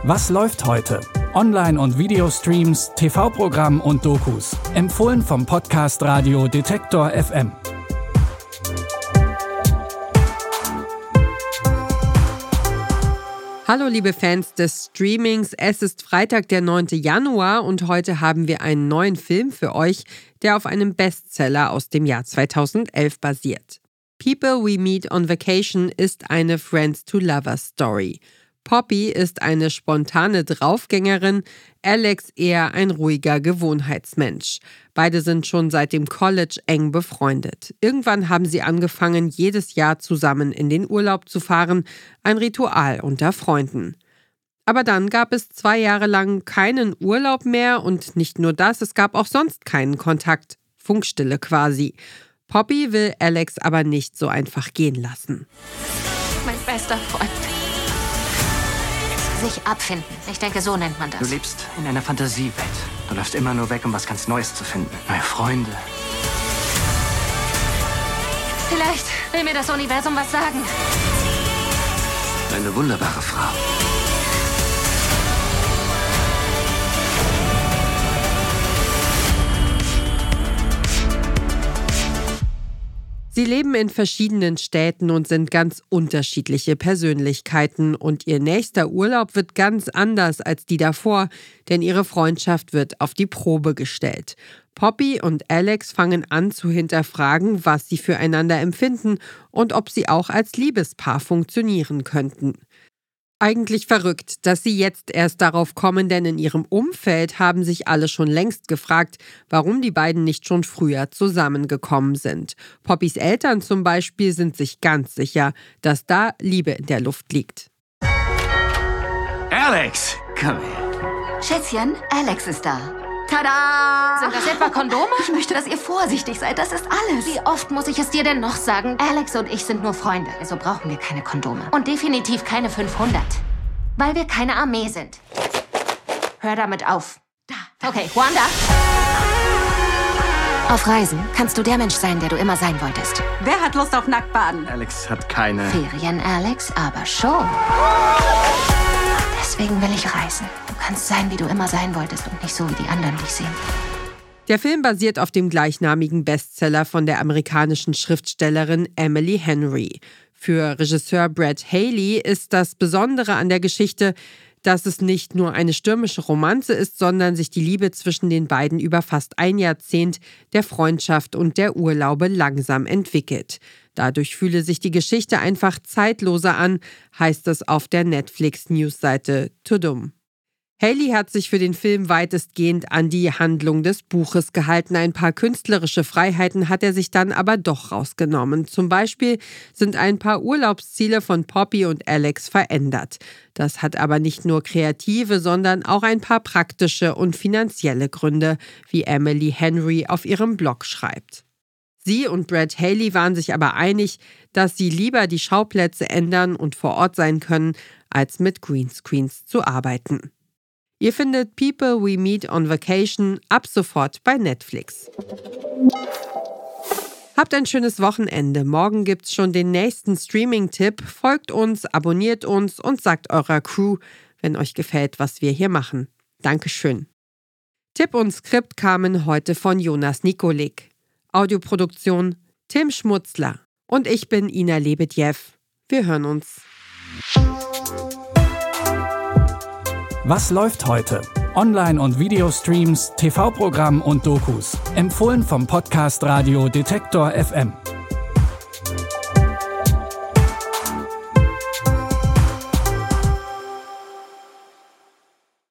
Was läuft heute? Online- und Videostreams, TV-Programm und Dokus. Empfohlen vom Podcast Radio Detektor FM. Hallo liebe Fans des Streamings, es ist Freitag, der 9. Januar und heute haben wir einen neuen Film für euch, der auf einem Bestseller aus dem Jahr 2011 basiert. People We Meet on Vacation ist eine Friends-to-Lovers-Story. Poppy ist eine spontane Draufgängerin, Alex eher ein ruhiger Gewohnheitsmensch. Beide sind schon seit dem College eng befreundet. Irgendwann haben sie angefangen, jedes Jahr zusammen in den Urlaub zu fahren, ein Ritual unter Freunden. Aber dann gab es 2 Jahre lang keinen Urlaub mehr und nicht nur das, es gab auch sonst keinen Kontakt. Funkstille quasi. Poppy will Alex aber nicht so einfach gehen lassen. Mein bester Freund. Sich abfinden. Ich denke, so nennt man das. Du lebst in einer Fantasiewelt. Du läufst immer nur weg, um was ganz Neues zu finden. Neue Freunde. Vielleicht will mir das Universum was sagen. Eine wunderbare Frau. Sie leben in verschiedenen Städten und sind ganz unterschiedliche Persönlichkeiten. Und ihr nächster Urlaub wird ganz anders als die davor, denn ihre Freundschaft wird auf die Probe gestellt. Poppy und Alex fangen an zu hinterfragen, was sie füreinander empfinden und ob sie auch als Liebespaar funktionieren könnten. Eigentlich verrückt, dass sie jetzt erst darauf kommen, denn in ihrem Umfeld haben sich alle schon längst gefragt, warum die beiden nicht schon früher zusammengekommen sind. Poppys Eltern zum Beispiel sind sich ganz sicher, dass da Liebe in der Luft liegt. Alex, komm her. Schätzchen, Alex ist da. Tada! Sind das etwa Kondome? Ich möchte, dass ihr vorsichtig seid, das ist alles. Wie oft muss ich es dir denn noch sagen? Alex und ich sind nur Freunde, also brauchen wir keine Kondome. Und definitiv keine 500. Weil wir keine Armee sind. Hör damit auf. Da. Okay, Wanda. Auf Reisen kannst du der Mensch sein, der du immer sein wolltest. Wer hat Lust auf Nacktbaden? Alex hat keine... Ferien, Alex, aber schon. Deswegen will ich reisen. Du kannst sein, wie du immer sein wolltest und nicht so, wie die anderen dich sehen. Der Film basiert auf dem gleichnamigen Bestseller von der amerikanischen Schriftstellerin Emily Henry. Für Regisseur Brad Haley ist das Besondere an der Geschichte, dass es nicht nur eine stürmische Romanze ist, sondern sich die Liebe zwischen den beiden über fast ein Jahrzehnt der Freundschaft und der Urlaube langsam entwickelt. Dadurch fühle sich die Geschichte einfach zeitloser an, heißt es auf der Netflix-Newsseite Tudum. Haley hat sich für den Film weitestgehend an die Handlung des Buches gehalten. Ein paar künstlerische Freiheiten hat er sich dann aber doch rausgenommen. Zum Beispiel sind ein paar Urlaubsziele von Poppy und Alex verändert. Das hat aber nicht nur kreative, sondern auch ein paar praktische und finanzielle Gründe, wie Emily Henry auf ihrem Blog schreibt. Sie und Brad Haley waren sich aber einig, dass sie lieber die Schauplätze ändern und vor Ort sein können, als mit Greenscreens zu arbeiten. Ihr findet People We Meet on Vacation ab sofort bei Netflix. Habt ein schönes Wochenende. Morgen gibt's schon den nächsten Streaming-Tipp. Folgt uns, abonniert uns und sagt eurer Crew, wenn euch gefällt, was wir hier machen. Dankeschön. Tipp und Skript kamen heute von Jonas Nikolik. Audioproduktion Tim Schmutzler. Und ich bin Ina Lebedjew. Wir hören uns. Was läuft heute? Online- und Videostreams, TV-Programm und Dokus. Empfohlen vom Podcast Radio Detektor FM.